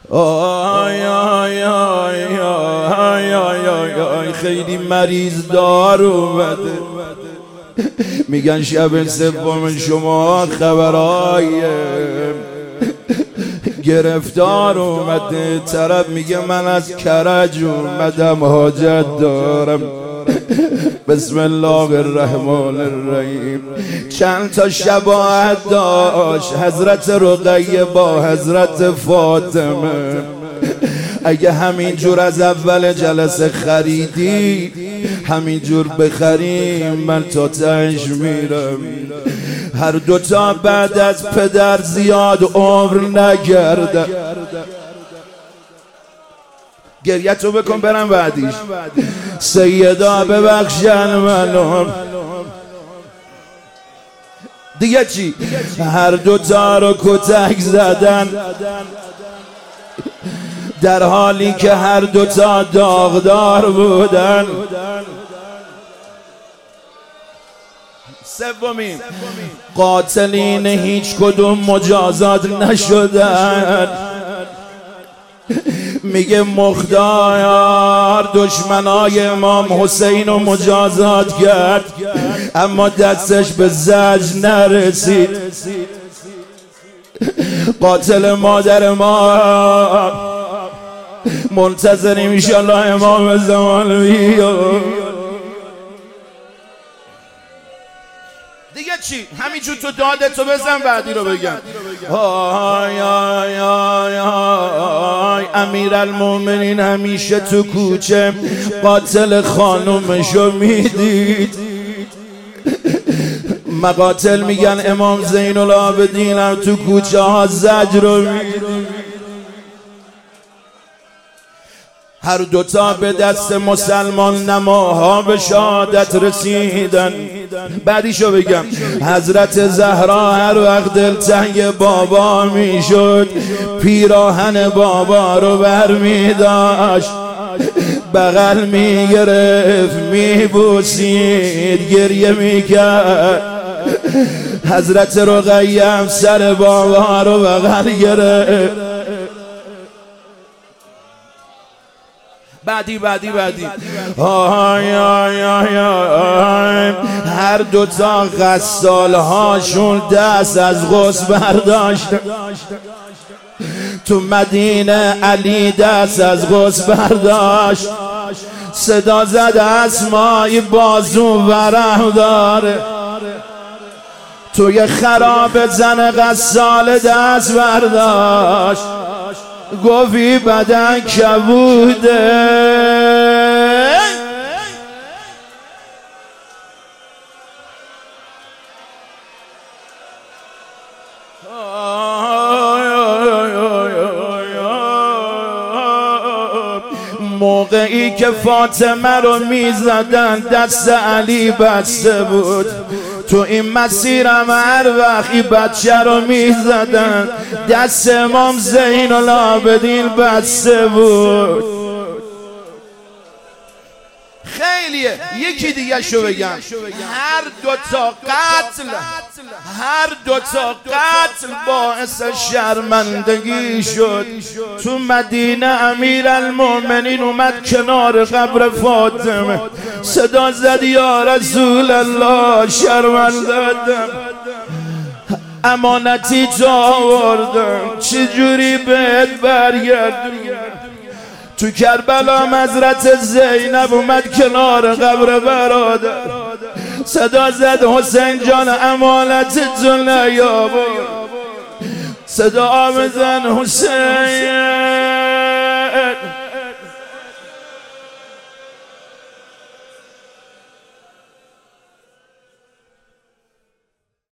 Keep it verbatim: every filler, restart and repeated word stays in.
آی آی آی آی آی آی آی خیلی مریض دار اومده. میگن شب سوم شما خبرای گرفتار اومده. طرف میگه من از کرج اومدم حاجت دارم. بسم الله الرحمن الرحیم. چند تا شباهت داشت حضرت رقیه با حضرت فاطمه. اگه همینجور از اول جلسه خریدی همینجور بخریم من تا تهش میرم. هر دوتا بعد از پدر زیاد عمر نگرده. گریه تو بکن برم بعدیش. سیدا ببخشن منو. دیگه چی؟ هر دوتا رو کتک زدن در حالی که هر دوتا داغدار بودن. سومین قاتلین هیچ کدوم مجازات نشدن. میگه مختار دشمنای امام حسین رو مجازات کرد اما دستش به زجر نرسید. قاتل مادر ما منتظریم انشالله امام زمان بیاد. دیگه چی؟ همینجور تو دادتو بزن بعدی رو بگم. آی آی آی آی امیرالمومنین همیشه تو کوچه قاتل خانومشو میدید. مقاتل میگن امام زین العابدین هم تو کوچه ها زجر رو میدید. هر دوتا به دست مسلمان نماها به شهادت رسیدن. بعدیشو بگم. حضرت زهرا هر وقت دلتنگ بابا میشد پیراهن بابا رو بر میداشت بغل میگرفت میبوسید گریه میکرد. حضرت رقیه هم سر بابا رو بغل گرفت. بعدی بعدی بعدی آی آی آی آی هر دوتا غسال هاشون دست از غسل برداشت. تو مدینه علی دست از غسل برداشت. صدا زد اسمای بازو ورم داره. توی خراب زن غسال دست برداشت گفی بدن کبوده. موقعی که فاطمه رو میزدن دست علی بسته بود. تو این مسیرم هر وقتی بچه رو میزدن دست امام زین العابدین بسته بود. خیلیه. یکی دیگه شو بگم. هر دوتا قتل هر دوتا قتل باعث شرمندگی شد. تو مدینه امیرالمومنین اومد کنار قبر فاطمه صدا زد یا رسول الله شرمنده‌ام امانتی تو آوردم چجوری بهت برگردم. تو کربلا حضرت زینب اومد کنار قبر برادر صدا زد حسین جان امانت تو نیاورد. صدا بزن حسین